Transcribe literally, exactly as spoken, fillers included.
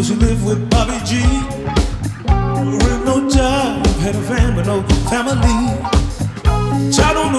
she lived with Bobby G. With no job, had a van but no family. Child on the